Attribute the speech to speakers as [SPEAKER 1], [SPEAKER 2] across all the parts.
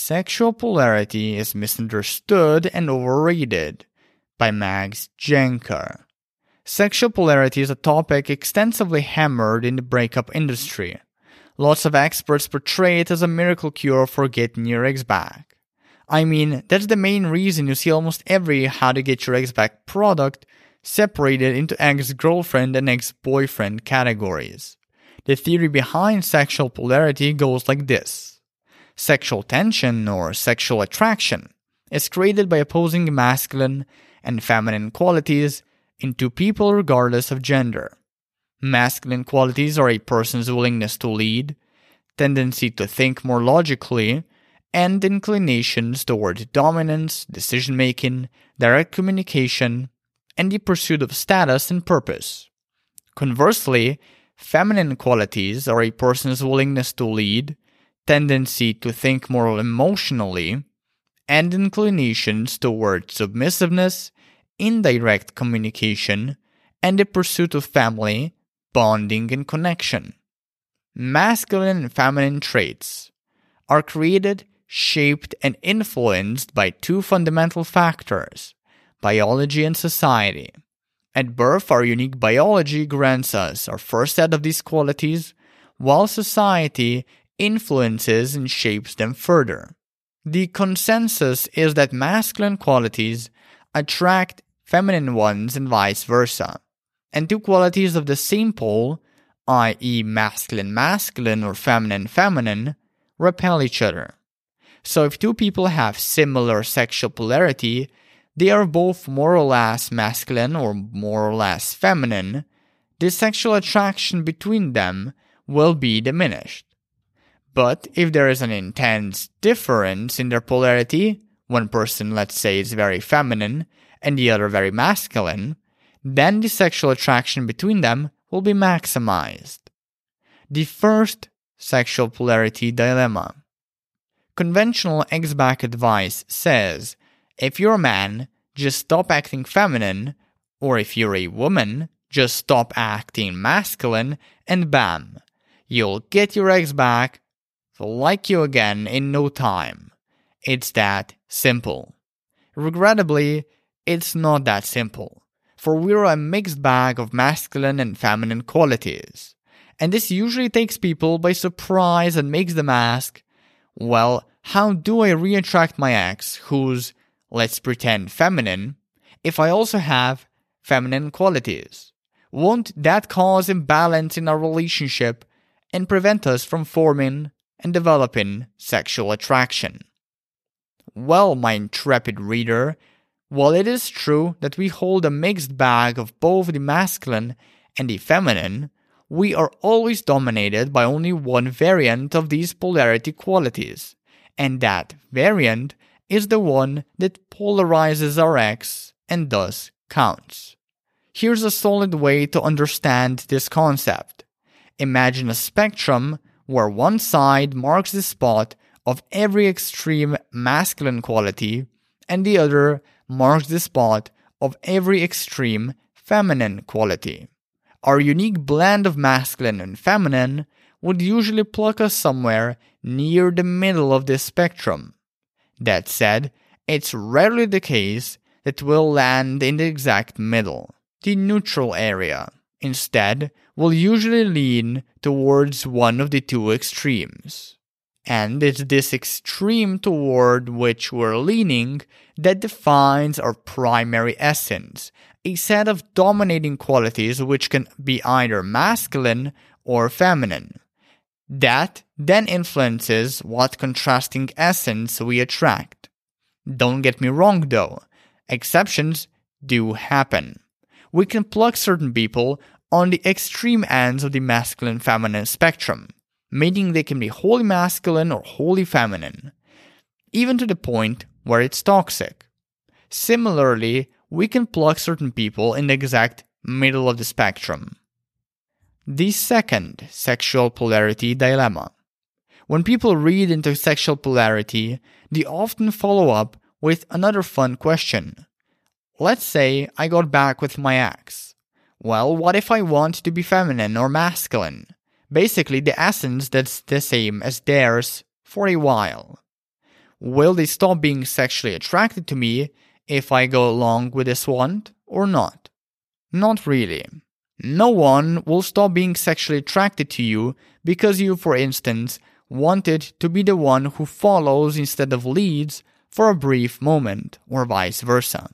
[SPEAKER 1] Sexual Polarity is Misunderstood and Overrated by Max Jenker. Sexual polarity is a topic extensively hammered in the breakup industry. Lots of experts portray it as a miracle cure for getting your ex back. I mean, that's the main reason you see almost every how to get your ex back product separated into ex-girlfriend and ex-boyfriend categories. The theory behind sexual polarity goes like this. Sexual tension or sexual attraction is created by opposing masculine and feminine qualities in two people regardless of gender. Masculine qualities are a person's willingness to lead, tendency to think more logically, and inclinations toward dominance, decision-making, direct communication, and the pursuit of status and purpose. Conversely, feminine qualities are a person's willingness to lead, tendency to think more emotionally, and inclinations toward submissiveness, indirect communication, and the pursuit of family, bonding, and connection. Masculine and feminine traits are created, shaped, and influenced by two fundamental factors, biology and society. At birth, our unique biology grants us our first set of these qualities, while society influences and shapes them further. The consensus is that masculine qualities attract feminine ones and vice versa, and two qualities of the same pole, i.e. masculine or feminine, repel each other. So if two people have similar sexual polarity, they are both more or less masculine or more or less feminine, the sexual attraction between them will be diminished. But if there is an intense difference in their polarity, one person, let's say, is very feminine and the other very masculine, then the sexual attraction between them will be maximized. The first sexual polarity dilemma. Conventional ex-back advice says, if you're a man, just stop acting feminine, or if you're a woman, just stop acting masculine, and bam, you'll get your ex back, they'll like you again in no time. It's that simple. Regrettably, it's not that simple, for we're a mixed bag of masculine and feminine qualities, and this usually takes people by surprise and makes them ask, well, how do I re-attract my ex who's, let's pretend, feminine, if I also have feminine qualities? Won't that cause imbalance in our relationship and prevent us from forming and developing sexual attraction? Well, my intrepid reader, while it is true that we hold a mixed bag of both the masculine and the feminine, we are always dominated by only one variant of these polarity qualities, and that variant is the one that polarizes our ex and thus counts. Here's a solid way to understand this concept. Imagine a spectrum where one side marks the spot of every extreme masculine quality and the other marks the spot of every extreme feminine quality. Our unique blend of masculine and feminine would usually pluck us somewhere near the middle of this spectrum. That said, it's rarely the case that we'll land in the exact middle, the neutral area. Instead, we'll usually lean towards one of the two extremes. And it's this extreme toward which we're leaning that defines our primary essence, a set of dominating qualities which can be either masculine or feminine. That then influences what contrasting essence we attract. Don't get me wrong though, exceptions do happen. We can pluck certain people on the extreme ends of the masculine-feminine spectrum, meaning they can be wholly masculine or wholly feminine, even to the point where it's toxic. Similarly, we can pluck certain people in the exact middle of the spectrum. The second sexual polarity dilemma. When people read into sexual polarity, they often follow up with another fun question. Let's say I got back with my ex. Well, what if I want to be feminine or masculine? Basically, the essence that's the same as theirs for a while. Will they stop being sexually attracted to me if I go along with this want or not? Not really. No one will stop being sexually attracted to you because you, for instance, wanted to be the one who follows instead of leads for a brief moment, or vice versa.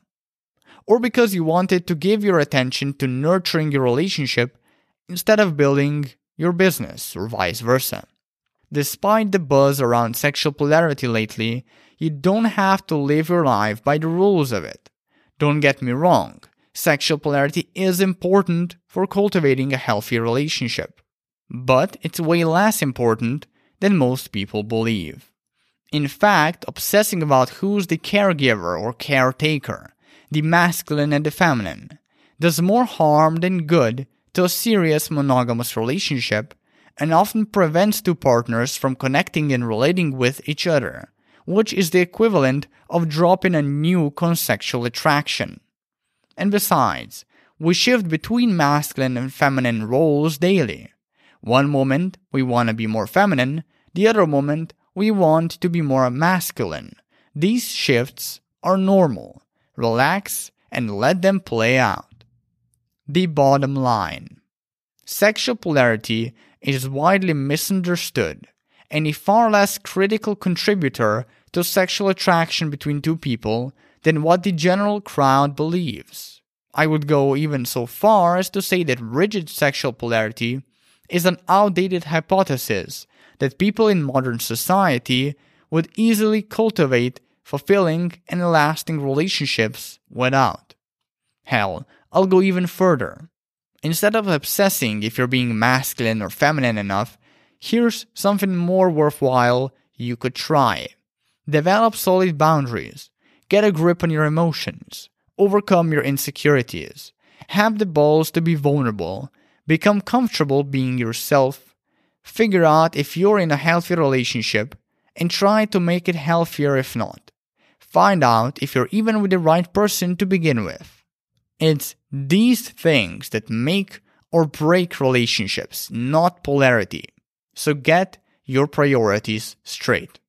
[SPEAKER 1] Or because you wanted to give your attention to nurturing your relationship instead of building your business, or vice versa. Despite the buzz around sexual polarity lately, you don't have to live your life by the rules of it. Don't get me wrong, sexual polarity is important for cultivating a healthy relationship. But it's way less important than most people believe. In fact, obsessing about who's the caregiver or caretaker, the masculine and the feminine, does more harm than good to a serious monogamous relationship and often prevents two partners from connecting and relating with each other, which is the equivalent of dropping a new consensual attraction. And besides, we shift between masculine and feminine roles daily. One moment we want to be more feminine, the other moment we want to be more masculine. These shifts are normal. Relax and let them play out. The bottom line. Sexual polarity is widely misunderstood and a far less critical contributor to sexual attraction between two people than what the general crowd believes. I would go even so far as to say that rigid sexual polarity is an outdated hypothesis that people in modern society would easily cultivate fulfilling and lasting relationships without. Hell, I'll go even further. Instead of obsessing if you're being masculine or feminine enough, here's something more worthwhile you could try. Develop solid boundaries. Get a grip on your emotions. Overcome your insecurities. Have the balls to be vulnerable. Become comfortable being yourself. Figure out if you're in a healthy relationship and try to make it healthier if not. Find out if you're even with the right person to begin with. It's these things that make or break relationships, not polarity. So get your priorities straight.